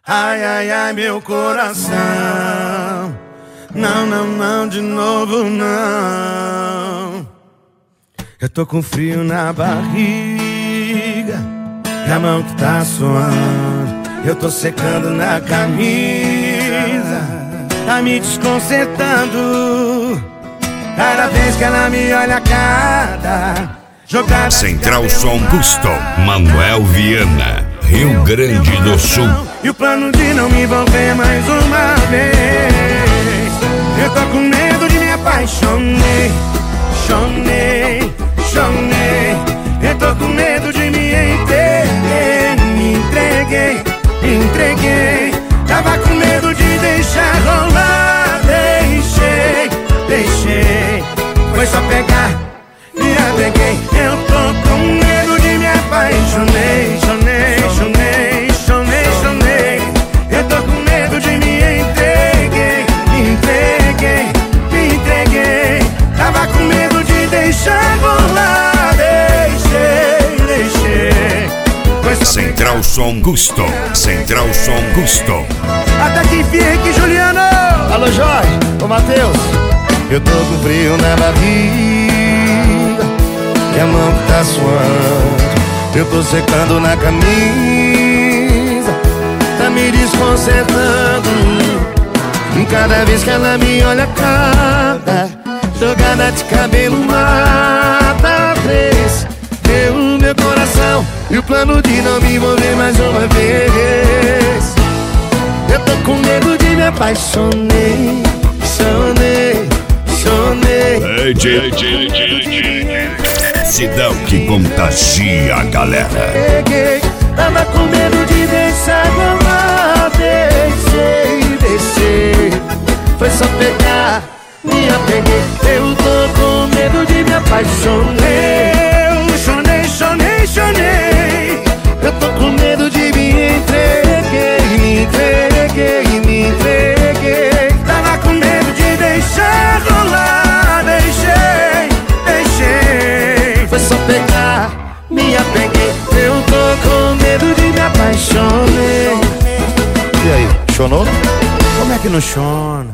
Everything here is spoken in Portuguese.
Ai, ai, ai, meu coração. Não, não, não, de novo não. Eu tô com frio na barriga e a mão que tá suando. Eu tô secando na camisa, tá me desconcertando. Cada vez que ela me olha, cada jogada. Central Som Gusto, Manuel Viana, Rio Grande do Sul. E o plano de não me envolver mais uma vez. Eu tô com medo de me apaixonei. Chonei, chonei. Eu tô com medo de me entreguei. Me entreguei, me entreguei. Tava com medo de deixar rolar. Deixei, deixei. Foi só pegar e apeguei. Eu tô com medo de me apaixonei. Chonei, chonei, chonei, chonei. Eu tô com medo de me entreguei. Me entreguei, me entreguei. Tava com medo de deixar rolar. Deixei, deixei. Foi só Central Som Gusto, Central Som Gusto. até que enfim, aqui, Juliano. Alô, Jorge, ô Matheus. Eu tô com frio na barriga e a mão que tá suando. Eu tô secando na camisa, tá me desconcertando. E cada vez que ela me olha, cada jogada de cabelo mata. Três, deu o meu coração e o plano de não me envolver mais uma vez. Eu tô com medo de me apaixonei. Sonei, sonei. Sidão que contagia a galera. Peguei, tava com medo de deixar rolar. Deixei, deixei. Foi só pegar, me apeguei. Eu tô com medo de me apaixonei. Eu chonei, chonei, chonei. Eu tô com medo de me entreguei. Me entreguei, me entreguei. Tava com medo de deixar rolar. Deixei, deixei. Foi só pegar, me apeguei. Eu tô com medo de me apaixonei. E aí, chonou? Como é que não chona?